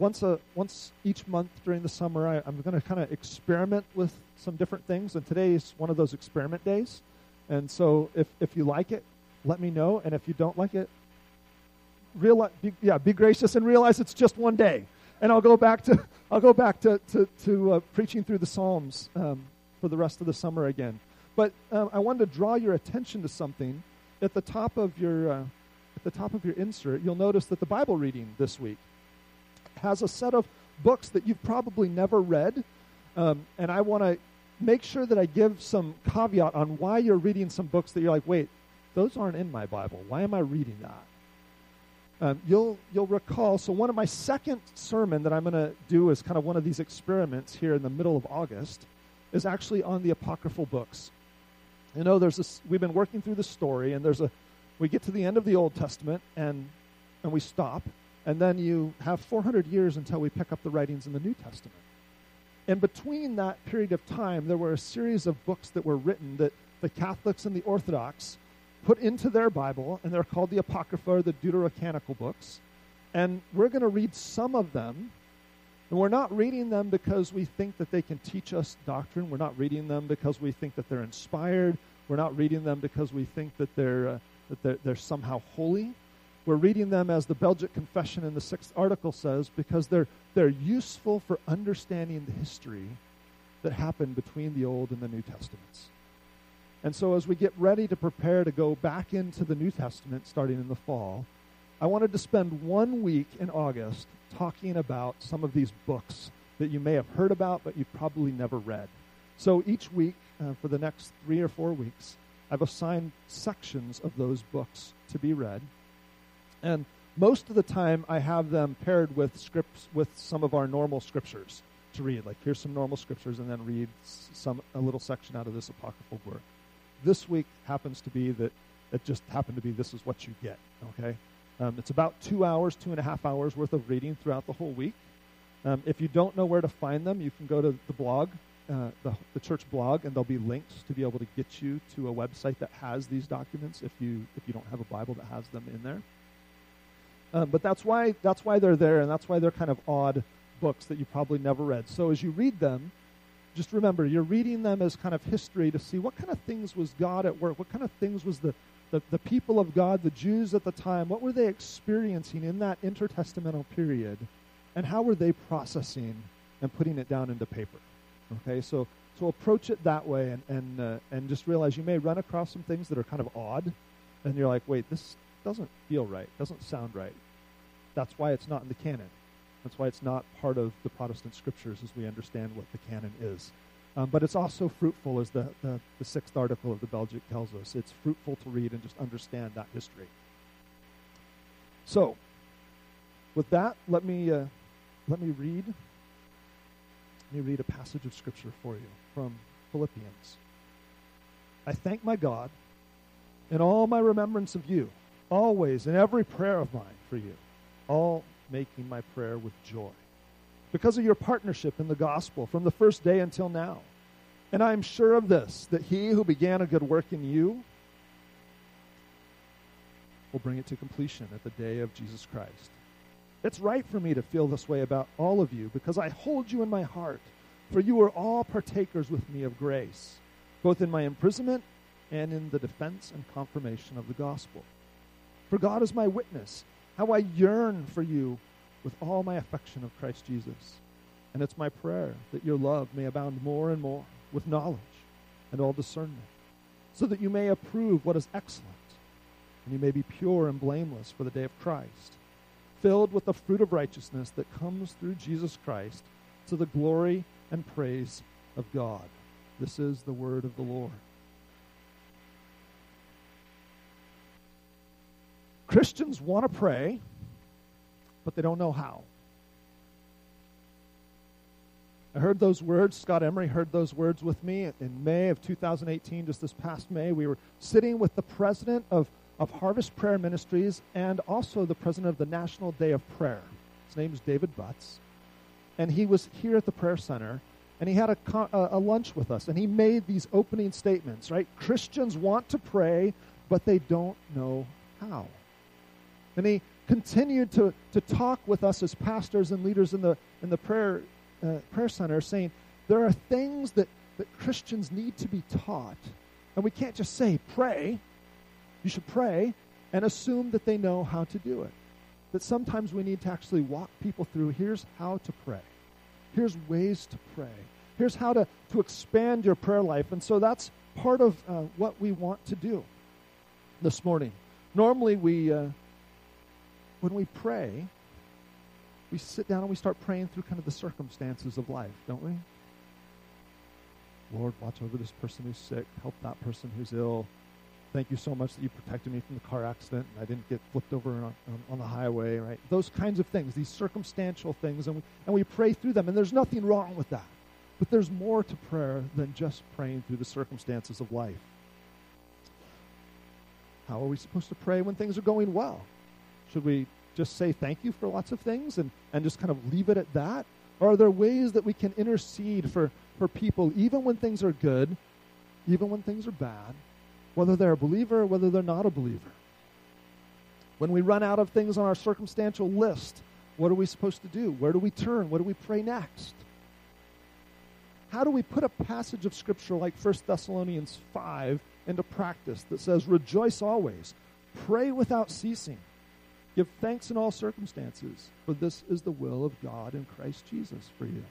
once each month during the summer, I'm going to kind of experiment with some different things, and today is one of those experiment days. And so if you like it, let me know, and if you don't like it, be gracious and realize it's just one day, and I'll go back to preaching through the Psalms for the rest of the summer again. But I wanted to draw your attention to something at the top of your insert. You'll notice that the Bible reading this week has a set of books that you've probably never read, and I want to make sure that I give some caveat on why you're reading some books that you're like, wait, those aren't in my Bible. Why am I reading that? You'll recall, so one of my second sermon that I'm going to do is kind of one of these experiments here in the middle of August is actually on the apocryphal books. You know, we've been working through the story, and we get to the end of the Old Testament, and we stop, and then you have 400 years until we pick up the writings in the New Testament. And between that period of time, there were a series of books that were written that the Catholics and the Orthodox put into their Bible, and they're called the Apocrypha, or the Deuterocanonical books. And we're going to read some of them, and we're not reading them because we think that they can teach us doctrine. We're not reading them because we think that they're inspired. We're not reading them because we think that they're somehow holy. We're reading them, as the Belgic Confession in the 6th article says, because they're useful for understanding the history that happened between the Old and the New Testaments. And so as we get ready to prepare to go back into the New Testament starting in the fall, I wanted to spend 1 week in August talking about some of these books that you may have heard about but you've probably never read. So each week, for the next 3 or 4 weeks, I've assigned sections of those books to be read. And most of the time, I have them paired with scripts, with some of our normal scriptures to read. Like, here's some normal scriptures, and then read a little section out of this apocryphal book. This week happens to be that it just happened to be this is what you get, okay? It's about 2 hours, 2.5 hours worth of reading throughout the whole week. If you don't know where to find them, you can go to the blog, the church blog, and there'll be links to be able to get you to a website that has these documents if you don't have a Bible that has them in there. But that's why they're there, and that's why they're kind of odd books that you probably never read. So as you read them, just remember, you're reading them as kind of history to see what kind of things was God at work, what kind of things was the people of God, the Jews at the time, what were they experiencing in that intertestamental period, and how were they processing and putting it down into paper? Okay, so approach it that way, and just realize you may run across some things that are kind of odd, and you're like, wait, this doesn't feel right, doesn't sound right. That's why it's not in the canon. That's why it's not part of the Protestant scriptures as we understand what the canon is. But it's also fruitful, as the 6th article of the Belgic tells us. It's fruitful to read and just understand that history. So, with that, let me read a passage of scripture for you from Philippians. I thank my God in all my remembrance of you, always in every prayer of mine for you, all making my prayer with joy, because of your partnership in the gospel from the first day until now. And I am sure of this, that he who began a good work in you will bring it to completion at the day of Jesus Christ. It's right for me to feel this way about all of you, because I hold you in my heart, for you are all partakers with me of grace, both in my imprisonment and in the defense and confirmation of the gospel. For God is my witness, how I yearn for you with all my affection of Christ Jesus. And it's my prayer that your love may abound more and more with knowledge and all discernment, so that you may approve what is excellent, and you may be pure and blameless for the day of Christ, filled with the fruit of righteousness that comes through Jesus Christ, to the glory and praise of God. This is the word of the Lord. Christians want to pray, but they don't know how. I heard those words, Scott Emery heard those words with me in May of 2018, just this past May. We were sitting with the president of Harvest Prayer Ministries and also the president of the National Day of Prayer. His name is David Butts. And he was here at the prayer center, and he had a lunch with us, and he made these opening statements, right? Christians want to pray, but they don't know how. And he continued to talk with us as pastors and leaders in the prayer center, saying there are things that Christians need to be taught. And we can't just say, pray. You should pray and assume that they know how to do it. That sometimes we need to actually walk people through, here's how to pray. Here's ways to pray. Here's how to expand your prayer life. And so that's part of what we want to do this morning. Normally when we pray, we sit down and we start praying through kind of the circumstances of life, don't we? Lord, watch over this person who's sick. Help that person who's ill. Thank you so much that you protected me from the car accident and I didn't get flipped over on the highway, right? Those kinds of things, these circumstantial things, and we pray through them, and there's nothing wrong with that. But there's more to prayer than just praying through the circumstances of life. How are we supposed to pray when things are going well? Should we just say thank you for lots of things and just kind of leave it at that? Or are there ways that we can intercede for people even when things are good, even when things are bad, whether they're a believer or whether they're not a believer? When we run out of things on our circumstantial list, what are we supposed to do? Where do we turn? What do we pray next? How do we put a passage of Scripture like 1 Thessalonians 5 into practice that says, rejoice always, pray without ceasing, give thanks in all circumstances, for this is the will of God in Christ Jesus for you.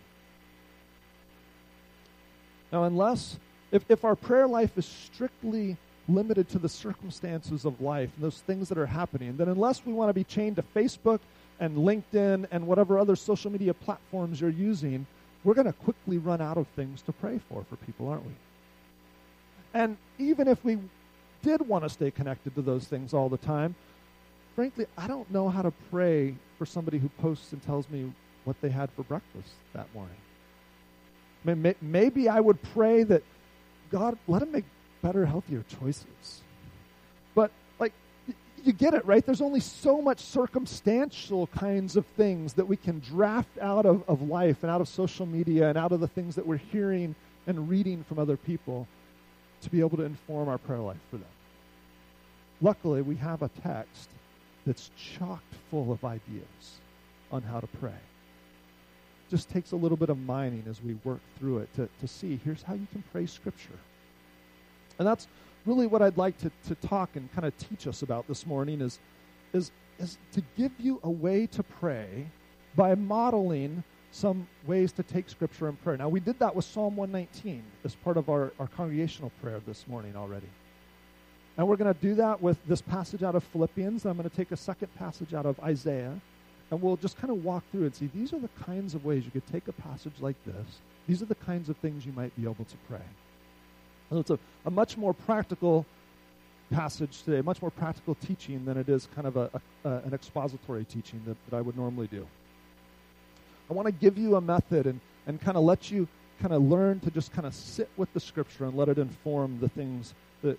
Now, if our prayer life is strictly limited to the circumstances of life and those things that are happening, then unless we want to be chained to Facebook and LinkedIn and whatever other social media platforms you're using, we're going to quickly run out of things to pray for people, aren't we? And even if we did want to stay connected to those things all the time, frankly, I don't know how to pray for somebody who posts and tells me what they had for breakfast that morning. I mean, maybe I would pray that God, let him make better, healthier choices. But, you get it, right? There's only so much circumstantial kinds of things that we can draft out of life and out of social media and out of the things that we're hearing and reading from other people to be able to inform our prayer life for them. Luckily, we have a text that's chocked full of ideas on how to pray. Just takes a little bit of mining as we work through it to see, here's how you can pray Scripture. And that's really what I'd like to talk and kind of teach us about this morning is to give you a way to pray by modeling some ways to take Scripture in prayer. Now, we did that with Psalm 119 as part of our congregational prayer this morning already. And we're going to do that with this passage out of Philippians. I'm going to take a second passage out of Isaiah, and we'll just kind of walk through and see these are the kinds of ways you could take a passage like this. These are the kinds of things you might be able to pray. And it's a much more practical passage today, much more practical teaching than it is kind of an expository teaching that I would normally do. I want to give you a method and kind of let you kind of learn to just kind of sit with the Scripture and let it inform the things that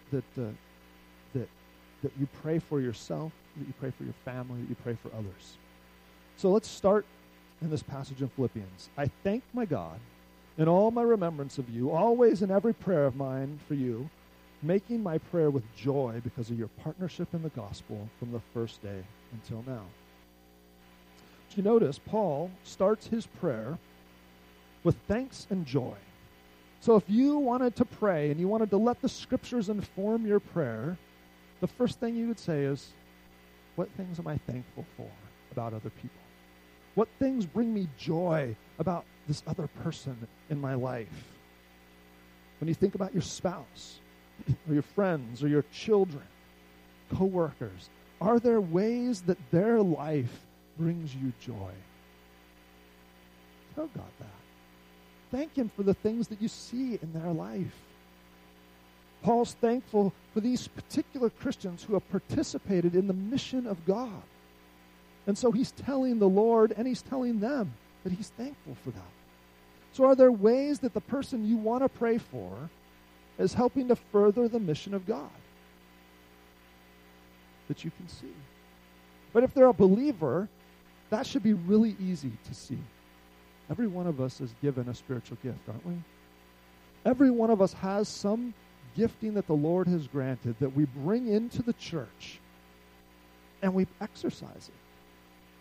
you pray for yourself, that you pray for your family, that you pray for others. So let's start in this passage in Philippians. I thank my God in all my remembrance of you, always in every prayer of mine for you, making my prayer with joy because of your partnership in the gospel from the first day until now. You notice Paul starts his prayer with thanks and joy. So if you wanted to pray and you wanted to let the Scriptures inform your prayer, the first thing you would say is, what things am I thankful for about other people? What things bring me joy about this other person in my life? When you think about your spouse or your friends or your children, co-workers, are there ways that their life brings you joy? Tell God that. Thank Him for the things that you see in their life. Paul's thankful for these particular Christians who have participated in the mission of God. And so he's telling the Lord and he's telling them that he's thankful for that. So are there ways that the person you want to pray for is helping to further the mission of God that you can see? But if they're a believer, that should be really easy to see. Every one of us is given a spiritual gift, aren't we? Every one of us has some gifting that the Lord has granted that we bring into the church and we exercise it.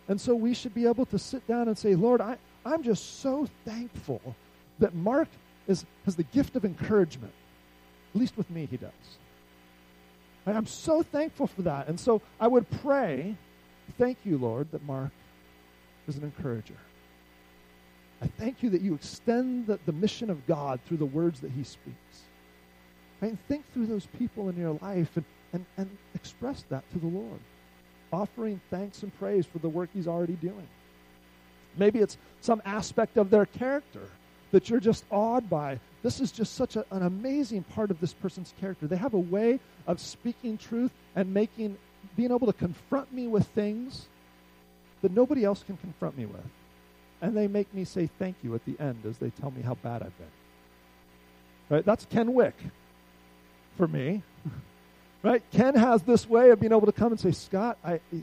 And so we should be able to sit down and say, Lord, I'm just so thankful that Mark has the gift of encouragement. At least with me, he does. And I'm so thankful for that. And so I would pray, thank you, Lord, that Mark is an encourager. I thank you that you extend the mission of God through the words that he speaks. Right? And think through those people in your life and express that to the Lord, offering thanks and praise for the work he's already doing. Maybe it's some aspect of their character that you're just awed by. This is just such an amazing part of this person's character. They have a way of speaking truth and being able to confront me with things that nobody else can confront me with. And they make me say thank you at the end as they tell me how bad I've been. Right? That's Ken Wick for me. Right? Ken has this way of being able to come and say, Scott, you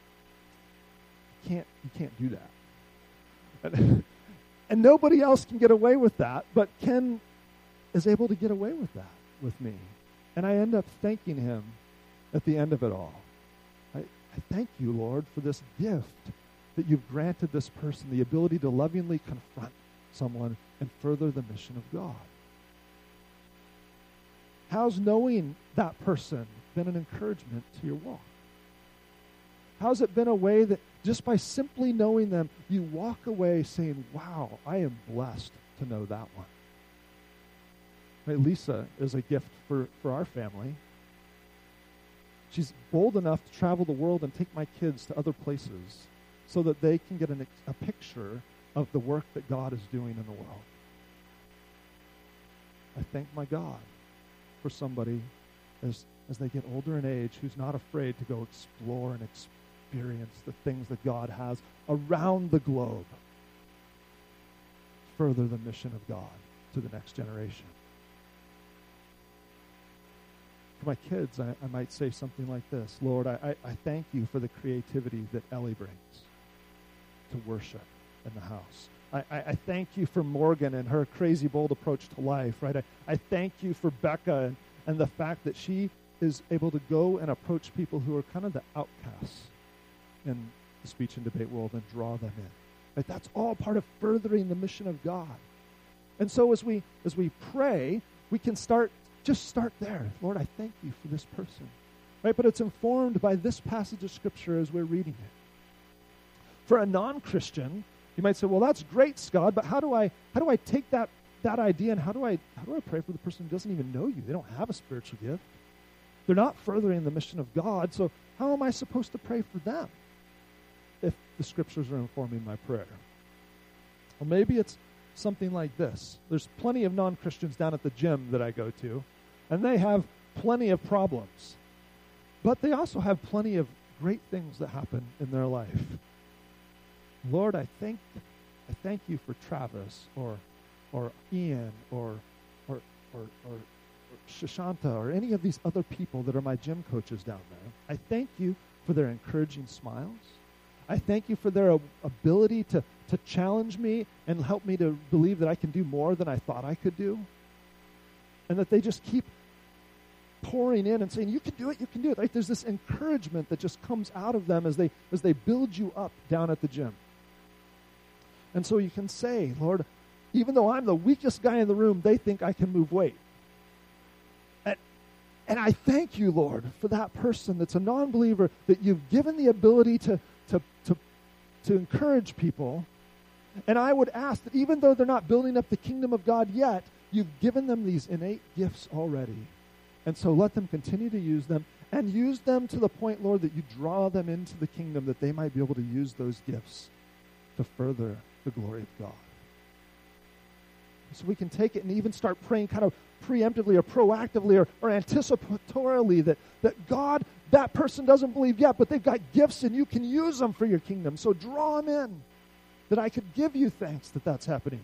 can't do that. And nobody else can get away with that, but Ken is able to get away with that with me. And I end up thanking him at the end of it all. I thank you, Lord, for this gift that you've granted this person, the ability to lovingly confront someone and further the mission of God. How's knowing that person been an encouragement to your walk? How's it been a way that just by simply knowing them, you walk away saying, wow, I am blessed to know that one. Right, Lisa is a gift for our family. She's bold enough to travel the world and take my kids to other places so that they can get a picture of the work that God is doing in the world. I thank my God for somebody as they get older in age who's not afraid to go explore and experience the things that God has around the globe. Further the mission of God to the next generation. For my kids, I might say something like this. Lord, I thank you for the creativity that Ellie brings to worship in the house. I thank you for Morgan and her crazy, bold approach to life, right? I thank you for Becca and the fact that she is able to go and approach people who are kind of the outcasts in the speech and debate world and draw them in. Right? That's all part of furthering the mission of God. And so as we pray, we can start there. Lord, I thank you for this person. Right? But it's informed by this passage of Scripture as we're reading it. For a non-Christian, you might say, well, that's great, Scott, but how do I take that idea and how do I pray for the person who doesn't even know you? They don't have a spiritual gift. They're not furthering the mission of God, so how am I supposed to pray for them if the Scriptures are informing my prayer? Well, maybe it's something like this. There's plenty of non-Christians down at the gym that I go to, and they have plenty of problems. But they also have plenty of great things that happen in their life. Lord, I thank you for Travis or Ian or Shashanta or any of these other people that are my gym coaches down there. I thank you for their encouraging smiles. I thank you for their ability to challenge me and help me to believe that I can do more than I thought I could do. And that they just keep pouring in and saying, you can do it, you can do it. Right? There's this encouragement that just comes out of them as they build you up down at the gym. And so you can say, Lord, even though I'm the weakest guy in the room, they think I can move weight. And I thank you, Lord, for that person that's a non-believer, that you've given the ability to encourage people. And I would ask that even though they're not building up the kingdom of God yet, you've given them these innate gifts already. And so let them continue to use them and use them to the point, Lord, that you draw them into the kingdom, that they might be able to use those gifts to further the glory of God. So we can take it and even start praying kind of preemptively or proactively or anticipatorily that God, that person doesn't believe yet, but they've got gifts and you can use them for your kingdom. So draw them in, that I could give you thanks that that's happening.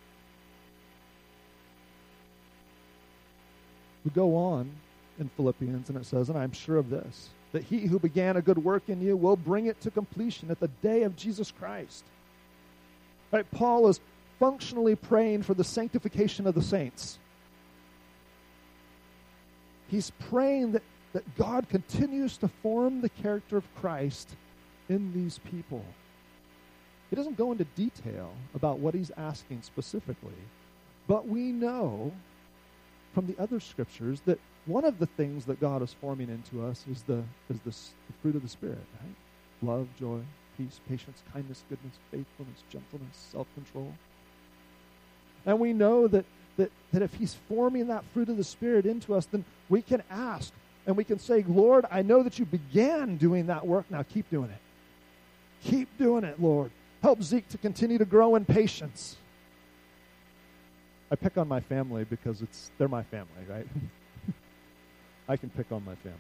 We go on in Philippians and it says, and I'm sure of this, that he who began a good work in you will bring it to completion at the day of Jesus Christ. Right? Paul is functionally praying for the sanctification of the saints. He's praying that God continues to form the character of Christ in these people He doesn't go into detail about what he's asking specifically. But we know from the other scriptures that one of the things that God is forming into us is the fruit of the Spirit, right? Love, joy, peace, patience, kindness, goodness, faithfulness, gentleness, self-control. And we know that if he's forming that fruit of the Spirit into us, then we can ask and we can say, Lord, I know that you began doing that work. Now keep doing it. Keep doing it, Lord. Help Zeke to continue to grow in patience. I pick on my family because they're my family, right? I can pick on my family.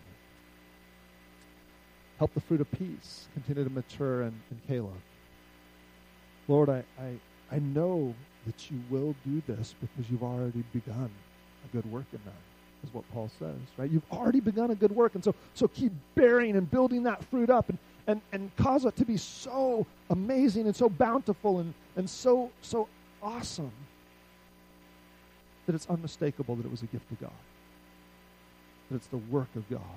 Help the fruit of peace continue to mature in Caleb. Lord, I know that you will do this because you've already begun a good work in them, is what Paul says, right? You've already begun a good work, and so keep bearing and building that fruit up and cause it to be so amazing and so bountiful and so awesome that it's unmistakable that it was a gift of God, that it's the work of God.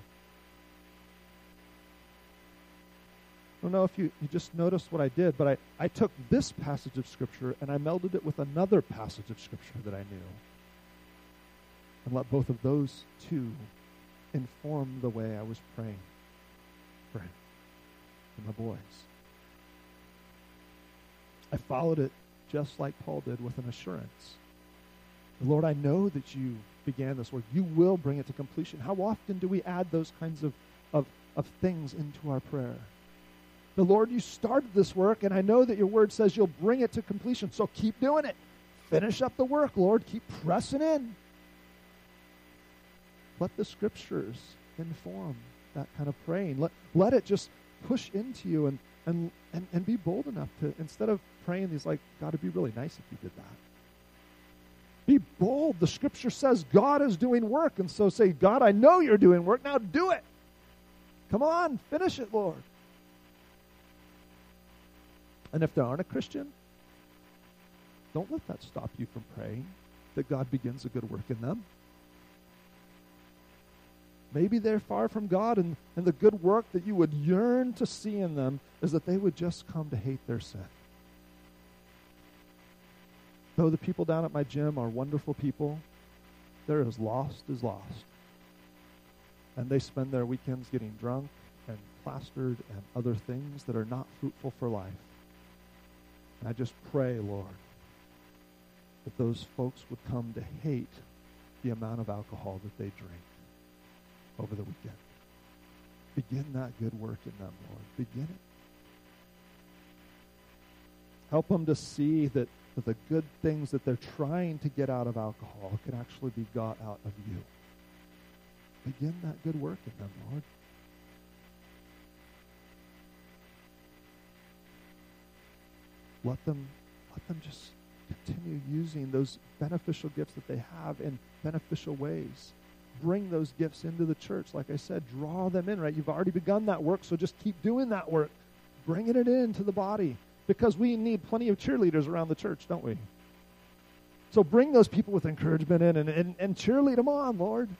I don't know if you just noticed what I did, but I took this passage of Scripture and I melded it with another passage of Scripture that I knew, and let both of those two inform the way I was praying for him and my boys. I followed it just like Paul did with an assurance. Lord, I know that you began this work. You will bring it to completion. How often do we add those kinds of things into our prayer? The Lord, you started this work, and I know that your word says you'll bring it to completion, so keep doing it. Finish up the work, Lord. Keep pressing in. Let the Scriptures inform that kind of praying. Let it just push into you and be bold enough to, instead of praying these like, God, it'd be really nice if you did that. Be bold. The Scripture says God is doing work, and so say, God, I know you're doing work. Now do it. Come on, finish it, Lord. And if they aren't a Christian, don't let that stop you from praying that God begins a good work in them. Maybe they're far from God, and the good work that you would yearn to see in them is that they would just come to hate their sin. Though the people down at my gym are wonderful people, they're as lost as lost. And they spend their weekends getting drunk and plastered and other things that are not fruitful for life. And I just pray, Lord, that those folks would come to hate the amount of alcohol that they drink over the weekend. Begin that good work in them, Lord. Begin it. Help them to see that the good things that they're trying to get out of alcohol can actually be got out of you. Begin that good work in them, Lord. Let them just continue using those beneficial gifts that they have in beneficial ways. Bring those gifts into the church. Like I said, draw them in, right? You've already begun that work, so just keep doing that work. Bringing it into the body. Because we need plenty of cheerleaders around the church, don't we? So bring those people with encouragement in and cheerlead them on, Lord.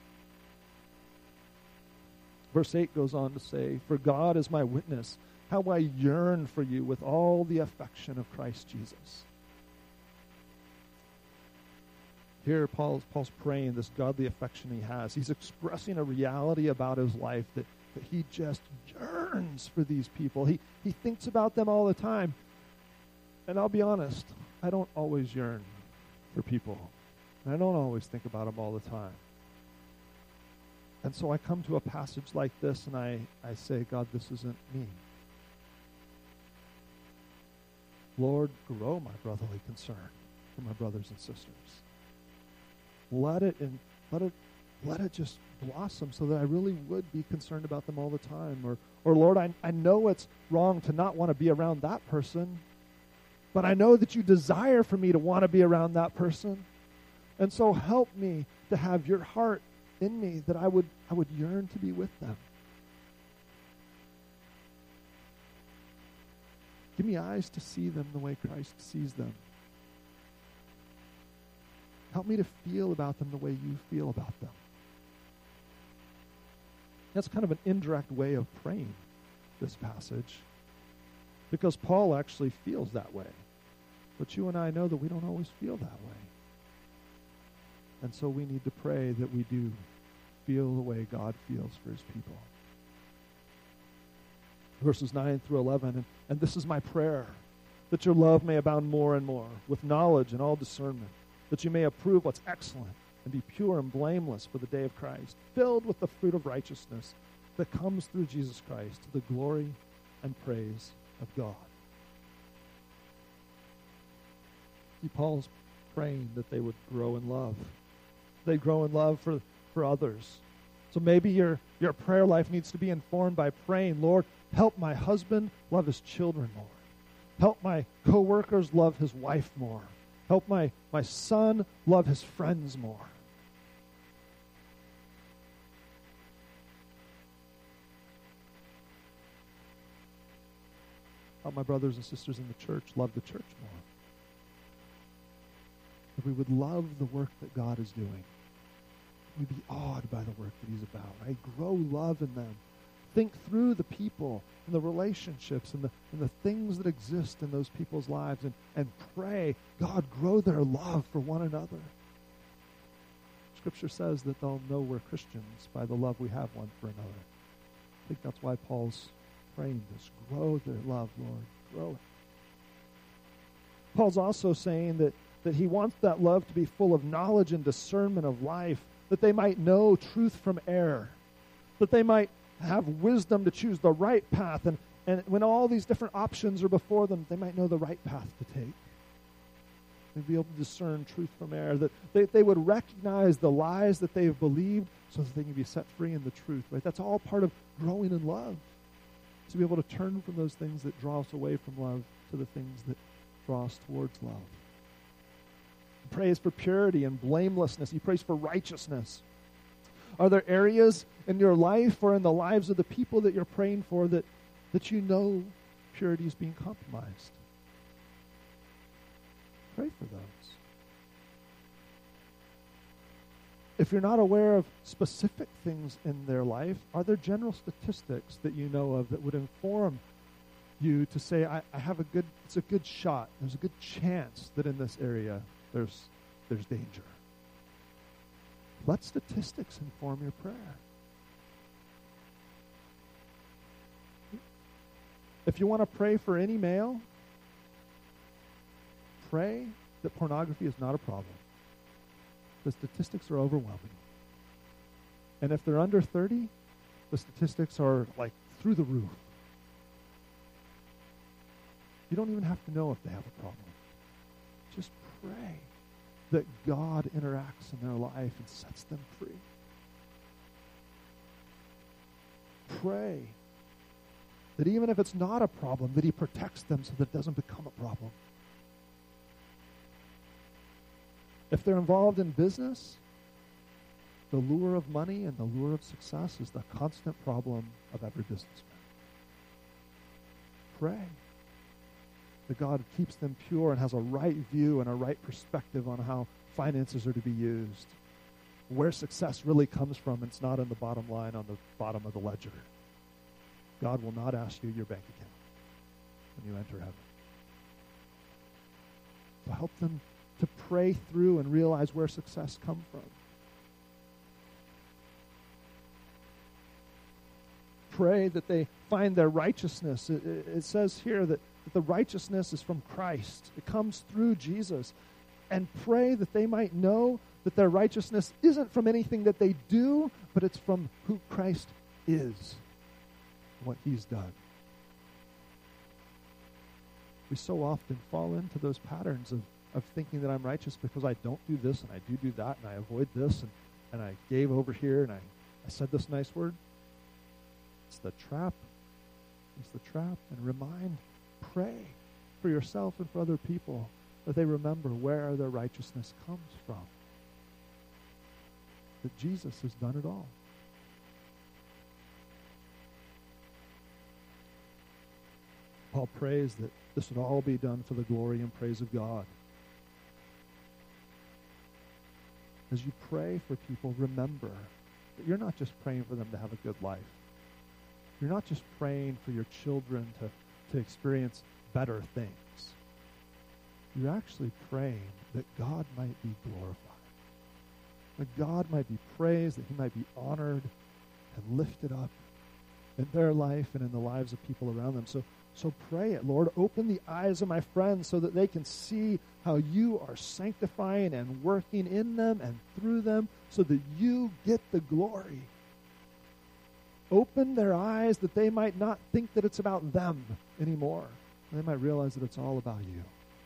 Verse 8 goes on to say, "For God is my witness, how I yearn for you with all the affection of Christ Jesus." Here, Paul's praying this godly affection he has. He's expressing a reality about his life that he just yearns for these people. He thinks about them all the time. And I'll be honest, I don't always yearn for people. And I don't always think about them all the time. And so I come to a passage like this and I say, God, this isn't me. Lord, grow my brotherly concern for my brothers and sisters. Let it just blossom so that I really would be concerned about them all the time. Or Lord, I know it's wrong to not want to be around that person, but I know that you desire for me to want to be around that person. And so help me to have your heart in me that I would yearn to be with them. Give me eyes to see them the way Christ sees them. Help me to feel about them the way you feel about them. That's kind of an indirect way of praying this passage. Because Paul actually feels that way. But you and I know that we don't always feel that way. And so we need to pray that we do feel the way God feels for his people. Verses 9 through 11, and this is my prayer, that your love may abound more and more, with knowledge and all discernment, that you may approve what's excellent, and be pure and blameless for the day of Christ, filled with the fruit of righteousness that comes through Jesus Christ, to the glory and praise of God. See, Paul's praying that they would grow in love. They'd grow in love for others. So maybe your prayer life needs to be informed by praying, Lord, help my husband love his children more. Help my coworkers love his wife more. Help my son love his friends more. Help my brothers and sisters in the church love the church more. If we would love the work that God is doing, we'd be awed by the work that he's about, right? Grow love in them. Think through the people and the relationships and the things that exist in those people's lives and pray, God, grow their love for one another. Scripture says that they'll know we're Christians by the love we have one for another. I think that's why Paul's praying this. Grow their love, Lord. Grow it. Paul's also saying that he wants that love to be full of knowledge and discernment of life, that they might know truth from error, that they might have wisdom to choose the right path, and when all these different options are before them, they might know the right path to take. They'd be able to discern truth from error, that they would recognize the lies that they've believed so that they can be set free in the truth, right? That's all part of growing in love, to be able to turn from those things that draw us away from love to the things that draw us towards love. He prays for purity and blamelessness. He prays for righteousness. Are there areas in your life or in the lives of the people that you're praying for that you know purity is being compromised? Pray for those. If you're not aware of specific things in their life, are there general statistics that you know of that would inform you to say, it's a good shot, there's a good chance that in this area there's danger? Let statistics inform your prayer. If you want to pray for any male, pray that pornography is not a problem. The statistics are overwhelming. And if they're under 30, the statistics are like through the roof. You don't even have to know if they have a problem. Just pray that God interacts in their life and sets them free. Pray that even if it's not a problem, that he protects them so that it doesn't become a problem. If they're involved in business, the lure of money and the lure of success is the constant problem of every businessman. Pray that God keeps them pure and has a right view and a right perspective on how finances are to be used. Where success really comes from, it's not in the bottom line on the bottom of the ledger. God will not ask you your bank account when you enter heaven. So help them to pray through and realize where success comes from. Pray that they find their righteousness. It says here that the righteousness is from Christ. It comes through Jesus. And pray that they might know that their righteousness isn't from anything that they do, but it's from who Christ is, what he's done. We so often fall into those patterns of thinking that I'm righteous because I don't do this and I do that and I avoid this and I gave over here and I said this nice word. It's the trap. It's the trap. And pray for yourself and for other people that they remember where their righteousness comes from. That Jesus has done it all. Paul prays that this would all be done for the glory and praise of God. As you pray for people, remember that you're not just praying for them to have a good life. You're not just praying for your children to experience better things. You're actually praying that God might be glorified, that God might be praised, that he might be honored and lifted up in their life and in the lives of people around them. So pray it, Lord. Open the eyes of my friends so that they can see how you are sanctifying and working in them and through them so that you get the glory. Open their eyes that they might not think that it's about them anymore. They might realize that it's all about you.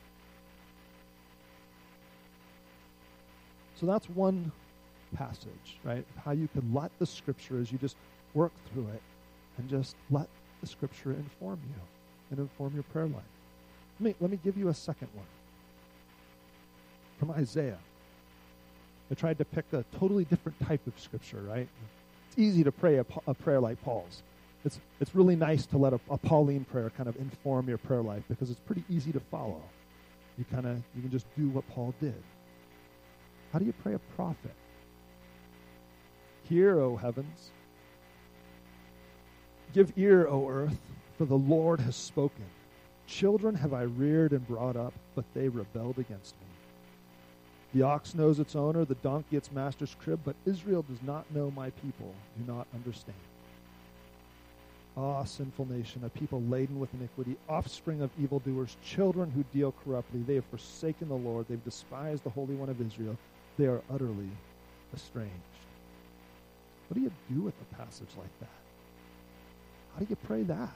So that's one passage, right? How you could let the Scripture, as you just work through it, and just let the Scripture inform you and inform your prayer life. Let me give you a second one. From Isaiah. I tried to pick a totally different type of Scripture, right? It's easy to pray a prayer like Paul's. It's really nice to let a Pauline prayer kind of inform your prayer life because it's pretty easy to follow. You can just do what Paul did. How do you pray a prophet? Hear, O heavens. Give ear, O earth, for the Lord has spoken. Children have I reared and brought up, but they rebelled against me. The ox knows its owner, the donkey its master's crib, but Israel does not know my people, do not understand. Ah, sinful nation, a people laden with iniquity, offspring of evildoers, children who deal corruptly. They have forsaken the Lord. They've despised the Holy One of Israel. They are utterly estranged. What do you do with a passage like that? How do you pray that?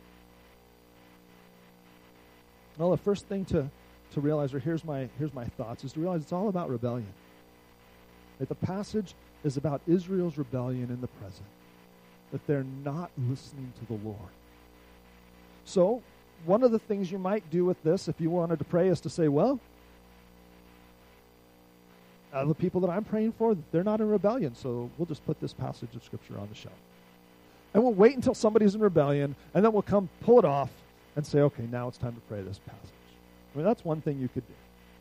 Well, the first thing to realize, or here's my thoughts, is to realize it's all about rebellion. That the passage is about Israel's rebellion in the present. That they're not listening to the Lord. So, one of the things you might do with this, if you wanted to pray, is to say, well, the people that I'm praying for, they're not in rebellion, so we'll just put this passage of Scripture on the shelf. And we'll wait until somebody's in rebellion, and then we'll come pull it off and say, okay, now it's time to pray this passage. I mean, that's one thing you could do.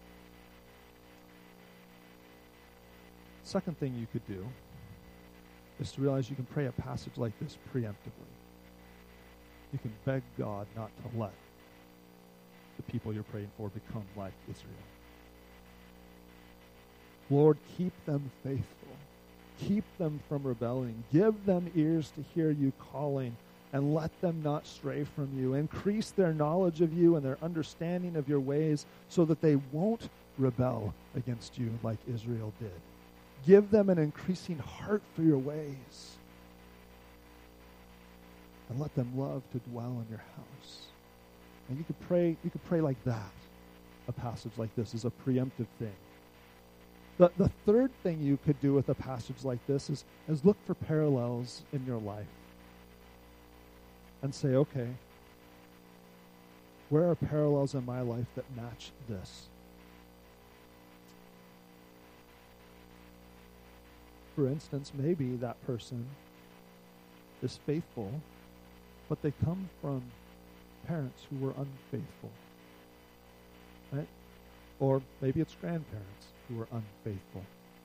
Second thing you could do is to realize you can pray a passage like this preemptively. You can beg God not to let the people you're praying for become like Israel. Lord, keep them faithful. Keep them from rebelling. Give them ears to hear you calling, and let them not stray from you. Increase their knowledge of you and their understanding of your ways so that they won't rebel against you like Israel did. Give them an increasing heart for your ways. And let them love to dwell in your house. And you could pray like that. A passage like this is a preemptive thing. The third thing you could do with a passage like this is look for parallels in your life. And say, okay, where are parallels in my life that match this? For instance, maybe that person is faithful, but they come from parents who were unfaithful. Right? Or maybe it's grandparents who were unfaithful.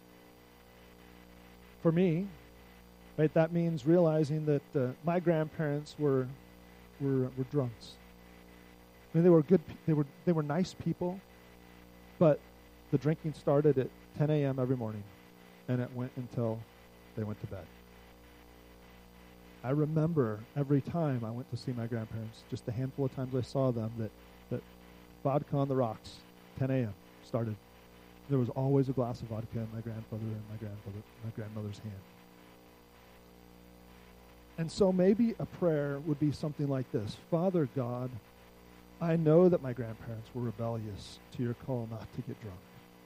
For me, right, that means realizing that my grandparents were drunks. I mean, they were good. They were nice people, but the drinking started at 10 a.m. every morning, and it went until they went to bed. I remember every time I went to see my grandparents, just a handful of times I saw them, that vodka on the rocks, 10 a.m. started. There was always a glass of vodka in my grandfather and my grandmother's hand. And so maybe a prayer would be something like this. Father God, I know that my grandparents were rebellious to your call not to get drunk.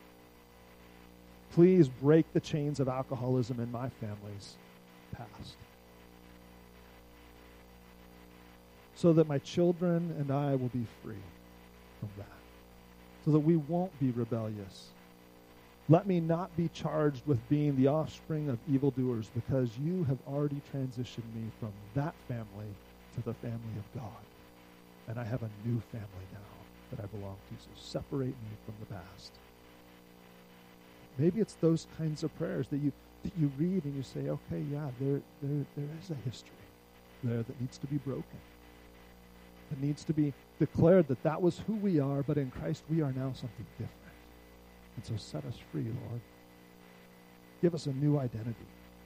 Please break the chains of alcoholism in my family's past, so that my children and I will be free from that, so that we won't be rebellious. Let me not be charged with being the offspring of evildoers, because you have already transitioned me from that family to the family of God. And I have a new family now that I belong to, so separate me from the past. Maybe it's those kinds of prayers that you read and you say, okay, yeah, there is a history there that needs to be broken. It needs to be declared that that was who we are, but in Christ we are now something different. And so set us free, Lord. Give us a new identity.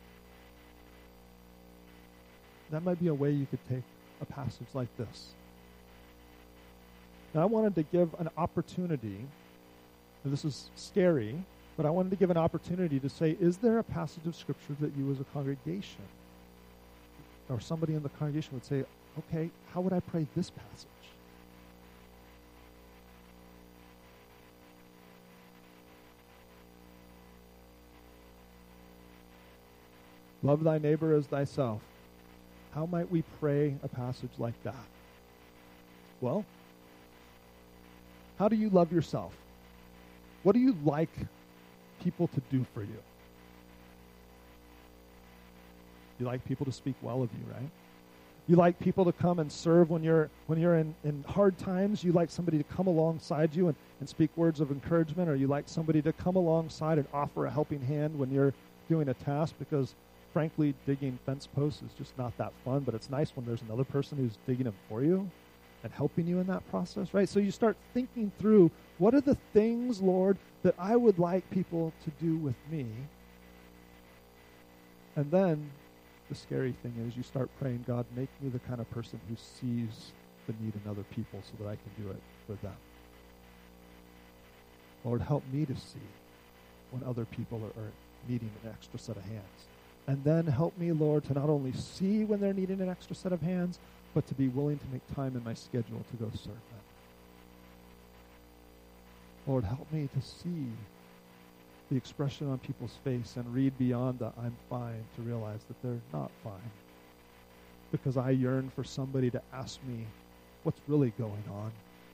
That might be a way you could take a passage like this. Now, I wanted to give an opportunity, and this is scary, but I wanted to give an opportunity to say, is there a passage of Scripture that you as a congregation or somebody in the congregation would say, okay, how would I pray this passage? Love thy neighbor as thyself. How might we pray a passage like that? Well, how do you love yourself? What do you like people to do for you? You like people to speak well of you, right? You like people to come and serve when you're in hard times. You like somebody to come alongside you and speak words of encouragement, or you like somebody to come alongside and offer a helping hand when you're doing a task, because frankly, digging fence posts is just not that fun, but it's nice when there's another person who's digging them for you and helping you in that process, right? So you start thinking through, what are the things, Lord, that I would like people to do with me? And then the scary thing is you start praying, God, make me the kind of person who sees the need in other people so that I can do it for them. Lord, help me to see when other people are needing an extra set of hands. And then help me, Lord, to not only see when they're needing an extra set of hands, but to be willing to make time in my schedule to go serve them. Lord, help me to see the expression on people's face and read beyond the I'm fine to realize that they're not fine. Because I yearn for somebody to ask me what's really going on.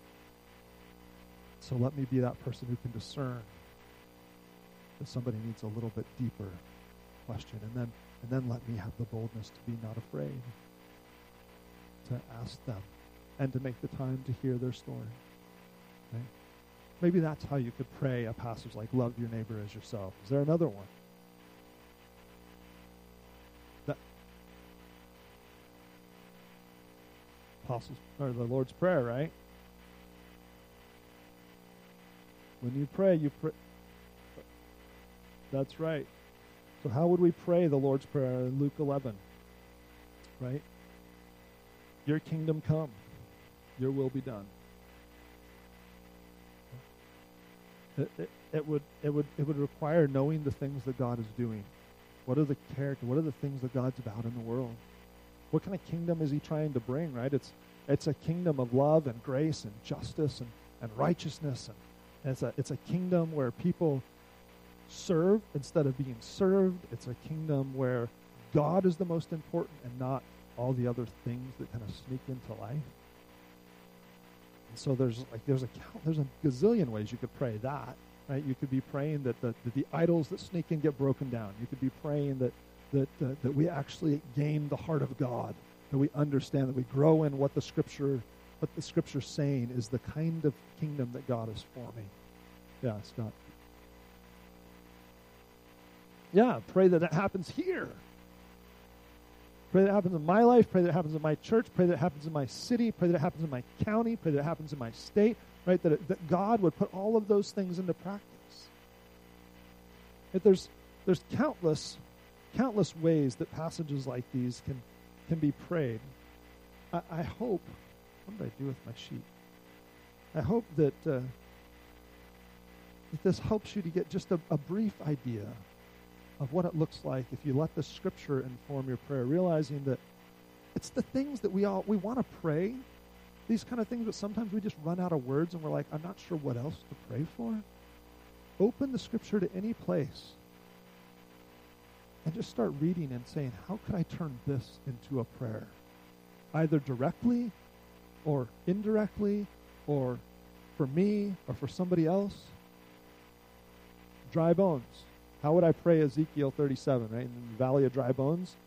So let me be that person who can discern that somebody needs a little bit deeper question, and then let me have the boldness to be not afraid to ask them and to make the time to hear their story. Okay? Maybe that's how you could pray a passage like love your neighbor as yourself. Is there another one? That Apostles or the Lord's Prayer, right? When you pray, you pray. That's right. So how would we pray the Lord's Prayer in Luke 11? Right? Your kingdom come. Your will be done. It would require knowing the things that God is doing. What are the character? What are the things that God's about in the world? What kind of kingdom is he trying to bring, right? It's a kingdom of love and grace and justice and righteousness. And it's a kingdom where people serve instead of being served. It's a kingdom where God is the most important and not all the other things that kind of sneak into life. And so there's a gazillion ways you could pray that, right? You could be praying that the idols that sneak in get broken down. You could be praying that we actually gain the heart of God, that we understand, that we grow in what the Scripture's saying is the kind of kingdom that God is forming. Yeah, Scott. Yeah, pray that happens here. Pray that happens in my life. Pray that happens in my church. Pray that happens in my city. Pray that happens in my county. Pray that happens in my state. Right? That God would put all of those things into practice. That there's countless ways that passages like these can be prayed. I hope. What did I do with my sheet? I hope that this helps you to get just a brief idea of what it looks like if you let the Scripture inform your prayer, realizing that it's the things that we want to pray, these kind of things, but sometimes we just run out of words and we're like, I'm not sure what else to pray for. Open the Scripture to any place and just start reading and saying, how could I turn this into a prayer? Either directly or indirectly or for me or for somebody else. Dry bones. How would I pray Ezekiel 37, right? In the valley of dry bones?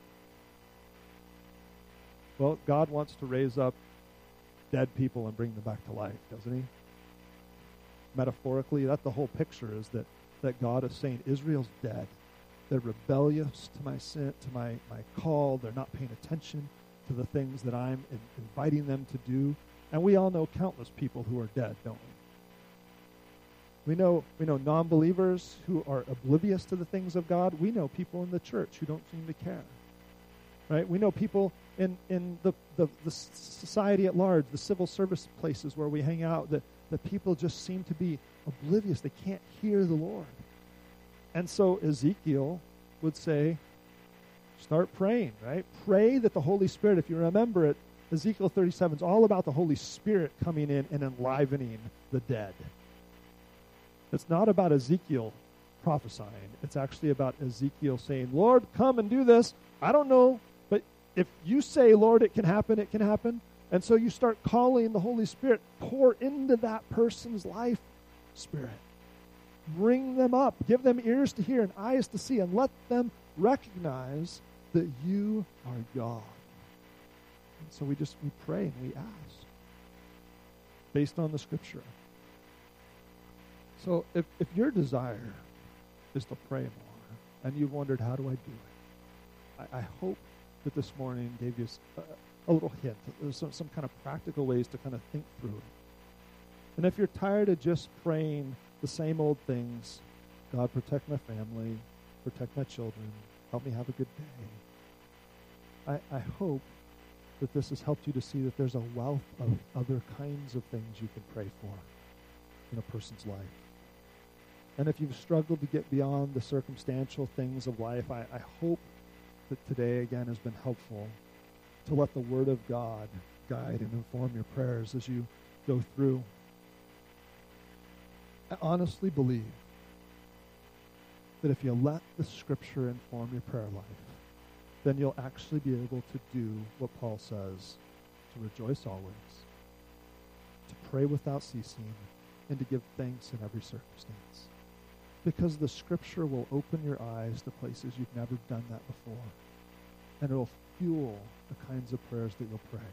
Well, God wants to raise up dead people and bring them back to life, doesn't he? Metaphorically, that's the whole picture, is that God is saying, Israel's dead. They're rebellious to my sin, to my call. They're not paying attention to the things that I'm inviting them to do. And we all know countless people who are dead, don't we? We know non-believers who are oblivious to the things of God. We know people in the church who don't seem to care. Right? We know people in the society at large, the civil service places where we hang out, that people just seem to be oblivious. They can't hear the Lord. And so Ezekiel would say, start praying, right? Pray that the Holy Spirit, if you remember it, Ezekiel 37 is all about the Holy Spirit coming in and enlivening the dead. It's not about Ezekiel prophesying. It's actually about Ezekiel saying, Lord, come and do this. I don't know, but if you say, Lord, it can happen, it can happen. And so you start calling the Holy Spirit, pour into that person's life, Spirit. Bring them up. Give them ears to hear and eyes to see, and let them recognize that you are God. And so we pray and we ask based on the Scripture. So if your desire is to pray more, and you've wondered, how do I do it? I hope that this morning gave you a little hint. There's some kind of practical ways to kind of think through it. And if you're tired of just praying the same old things, God, protect my family, protect my children, help me have a good day, I hope that this has helped you to see that there's a wealth of other kinds of things you can pray for in a person's life. And if you've struggled to get beyond the circumstantial things of life, I hope that today, again, has been helpful to let the Word of God guide and inform your prayers as you go through. I honestly believe that if you let the Scripture inform your prayer life, then you'll actually be able to do what Paul says, to rejoice always, to pray without ceasing, and to give thanks in every circumstance. Because the Scripture will open your eyes to places you've never done that before. And it will fuel the kinds of prayers that you'll pray.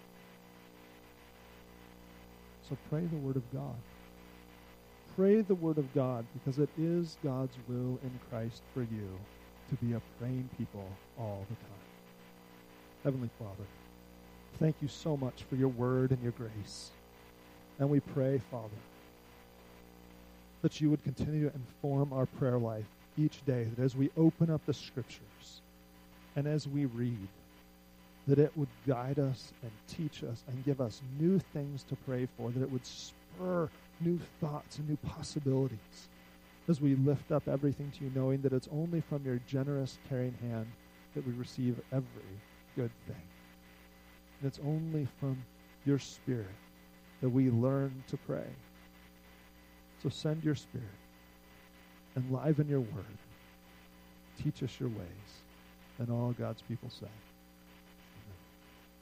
So pray the Word of God. Pray the Word of God, because it is God's will in Christ for you to be a praying people all the time. Heavenly Father, thank you so much for your Word and your grace. And we pray, Father, that you would continue to inform our prayer life each day, that as we open up the Scriptures and as we read, that it would guide us and teach us and give us new things to pray for, that it would spur new thoughts and new possibilities as we lift up everything to you, knowing that it's only from your generous, caring hand that we receive every good thing. And it's only from your Spirit that we learn to pray. So send your Spirit, enliven your Word, teach us your ways, and all God's people say.